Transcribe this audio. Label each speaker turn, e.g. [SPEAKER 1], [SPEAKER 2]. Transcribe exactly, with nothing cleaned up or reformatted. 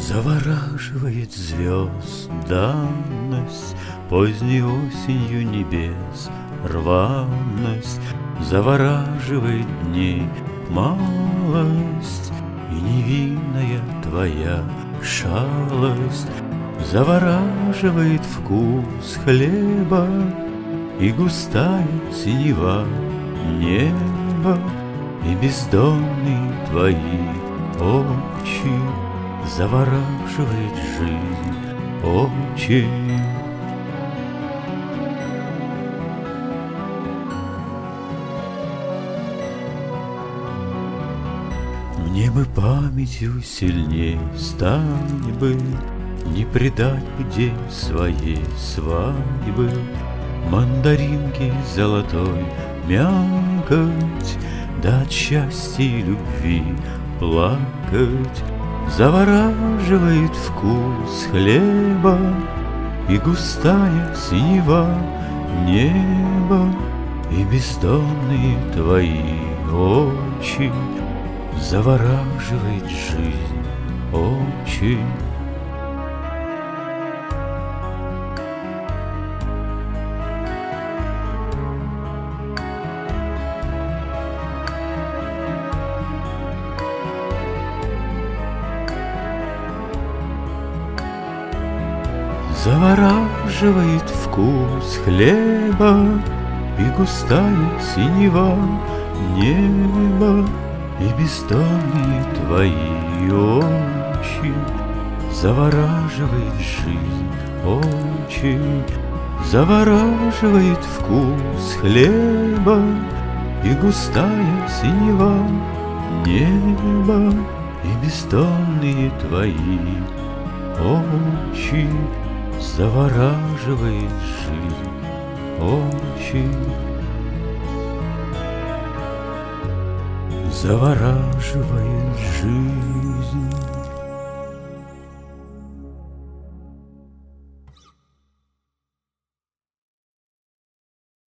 [SPEAKER 1] Завораживает звезд данность, поздней осенью небес рваность, завораживает дней малость и невинная твоя шалость. Завораживает вкус хлеба и густая синева неба, и бездонные твои очи. Завораживает жизнь очень. Мне бы памятью сильней стать бы, не предать бы день своей свадьбы. Мандаринки золотой мякоть, да от счастья и любви плакать. Завораживает вкус хлеба и густая синева неба, и бездонные твои очи. Завораживает жизнь очень. Завораживает вкус хлеба и густая синева неба, и бездонные твои очи. Завораживает жизнь очень. Завораживает вкус хлеба и густая синева неба, и бездонные твои очи. Завораживает жизнь очень. Завораживает жизнь.